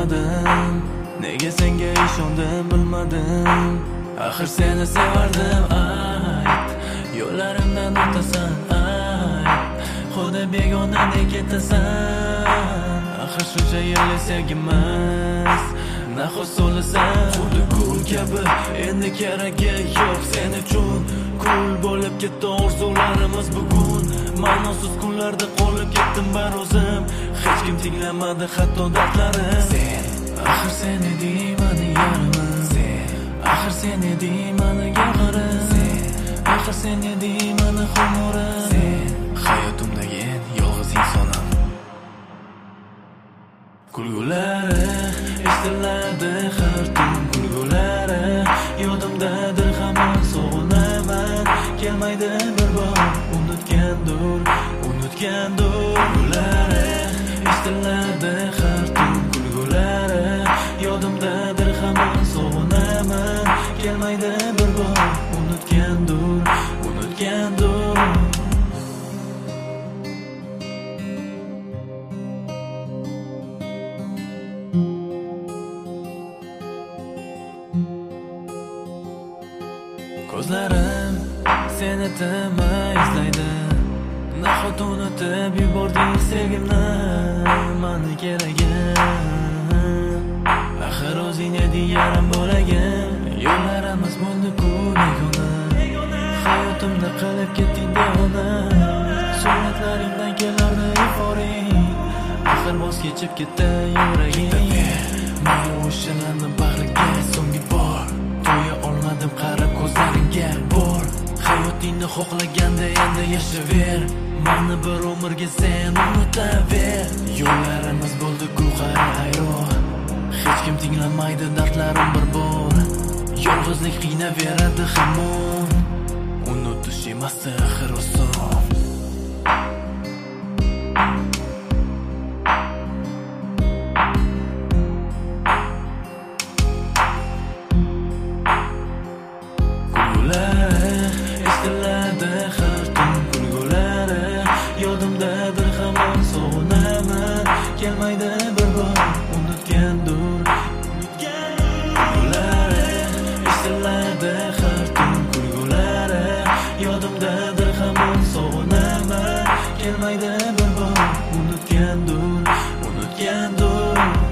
bilmadim, nega senga ishondim bilmadim. Axir seni sevardim, ayt, yo'llarimdan o'tasan, ayt, xudo begonadek ketasan. Axir shuncha yillik sevgimiz nahot so'lasan, xuddi gul kabi endi keragi yo'q sen uchun. Kul bo'lib ketdi orzularimiz bugun, ma'nosiz kunlarda qolib ketdim bar o'zim. Hech kim tinglamadi hatto dardlarim. Sen, axir sen eding mani yarim, sen, axir sen eding mani gavharim, sen, axir sen eding mani xumorim, sen, hayotimdagi eng yolg'iz insonim. Kulgulari eshitilardi har tun, kulgulari yodimdadir hamon sog'inaman. Kelmaydi bir bor unutgandur, unutgandur. Kulgulari eshitilardi har tun, kulgulari yodimdadir hamon sog'inaman. Kelmaydi bir bor unutgandur, unutgandur. Ko'zlarim seni tinmay izlaydi, nahot unutib yubording sevgimni, mani keragim. Axir o'zing eding yarim bo'lagim, yo'llarimiz bo'ldi-ku begona, hayotimda qilib ketding devona. Suratlaringdan kelardi euforing, axir voz kechib ketdi yuraging. Mayli o'shalarni bag'riga so'nggi bor, to'ya olmadim qarab ko'zlaringga bor. Hayotingni xohlaganda endi yashaver, mani bir umrga sen unutaver. Yo'llarimiz bo'ldi-ku hayron, hech kim tinglamaydi dardlarim bir bor. Yolg'izlik qiynaveradi hamon, unutish emas axir oson. Eshitilardi har tun, kulgulari yodimdadir hamon sog'inaman. Kelmaydi bir bor unutgandur, kulgulari eshitilardi har tun, kulgulari yodimdadir hamon sog'inaman. Kelmaydi bir bor unutgandur, unutgandur.